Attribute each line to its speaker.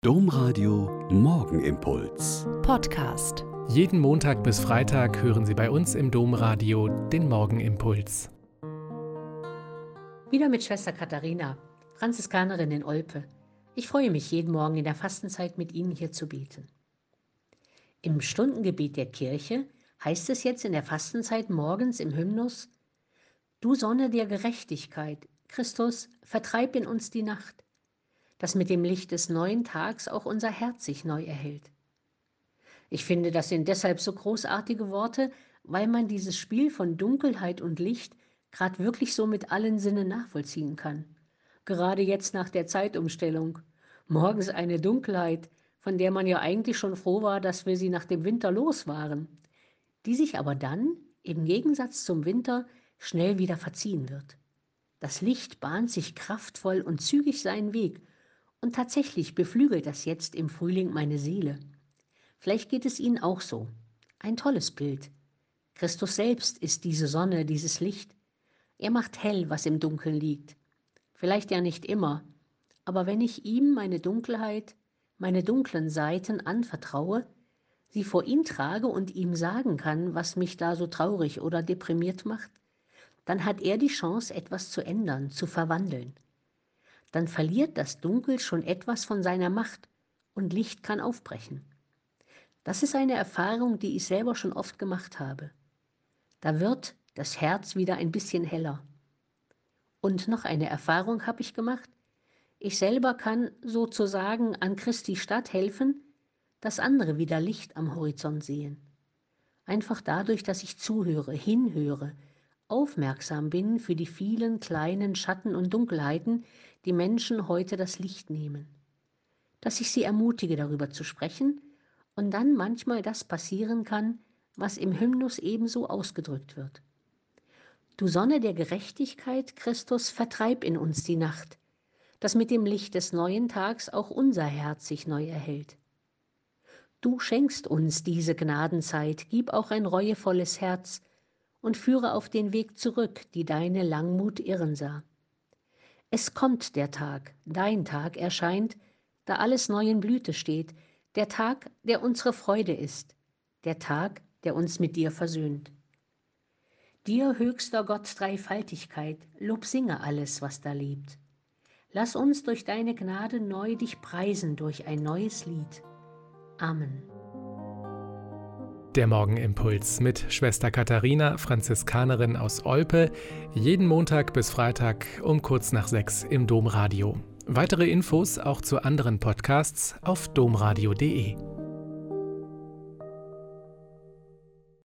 Speaker 1: Domradio Morgenimpuls.
Speaker 2: Podcast.
Speaker 3: Jeden Montag bis Freitag hören Sie bei uns im Domradio den Morgenimpuls.
Speaker 4: Wieder mit Schwester Katharina, Franziskanerin in Olpe. Ich freue mich, jeden Morgen in der Fastenzeit mit Ihnen hier zu beten. Im Stundengebet der Kirche heißt es jetzt in der Fastenzeit morgens im Hymnus: Du Sonne der Gerechtigkeit, Christus, vertreib in uns die Nacht, dass mit dem Licht des neuen Tags auch unser Herz sich neu erhellt. Ich finde, das sind deshalb so großartige Worte, weil man dieses Spiel von Dunkelheit und Licht gerade wirklich so mit allen Sinnen nachvollziehen kann. Gerade jetzt nach der Zeitumstellung. Morgens eine Dunkelheit, von der man ja eigentlich schon froh war, dass wir sie nach dem Winter los waren, die sich aber dann, im Gegensatz zum Winter, schnell wieder verziehen wird. Das Licht bahnt sich kraftvoll und zügig seinen Weg, und tatsächlich beflügelt das jetzt im Frühling meine Seele. Vielleicht geht es Ihnen auch so. Ein tolles Bild. Christus selbst ist diese Sonne, dieses Licht. Er macht hell, was im Dunkeln liegt. Vielleicht ja nicht immer, aber wenn ich ihm meine Dunkelheit, meine dunklen Seiten anvertraue, sie vor ihn trage und ihm sagen kann, was mich da so traurig oder deprimiert macht, dann hat er die Chance, etwas zu ändern, zu verwandeln. Dann verliert das Dunkel schon etwas von seiner Macht und Licht kann aufbrechen. Das ist eine Erfahrung, die ich selber schon oft gemacht habe. Da wird das Herz wieder ein bisschen heller. Und noch eine Erfahrung habe ich gemacht. Ich selber kann sozusagen an Christi Stadt helfen, dass andere wieder Licht am Horizont sehen. Einfach dadurch, dass ich zuhöre, hinhöre, aufmerksam bin für die vielen kleinen Schatten und Dunkelheiten, die Menschen heute das Licht nehmen. Dass ich sie ermutige, darüber zu sprechen und dann manchmal das passieren kann, was im Hymnus ebenso ausgedrückt wird. Du Sonne der Gerechtigkeit, Christus, vertreib in uns die Nacht, dass mit dem Licht des neuen Tags auch unser Herz sich neu erhellt. Du schenkst uns diese Gnadenzeit, gib auch ein reuevolles Herz und führe auf den Weg zurück, die deine Langmut irren sah. Es kommt der Tag, dein Tag erscheint, da alles neu in Blüte steht, der Tag, der unsere Freude ist, der Tag, der uns mit dir versöhnt. Dir, höchster Gott, Dreifaltigkeit, Lob singe alles, was da lebt. Lass uns durch deine Gnade neu dich preisen durch ein neues Lied. Amen.
Speaker 3: Der Morgenimpuls mit Schwester Katharina, Franziskanerin aus Olpe, jeden Montag bis Freitag um kurz nach 6 im Domradio. Weitere Infos auch zu anderen Podcasts auf domradio.de.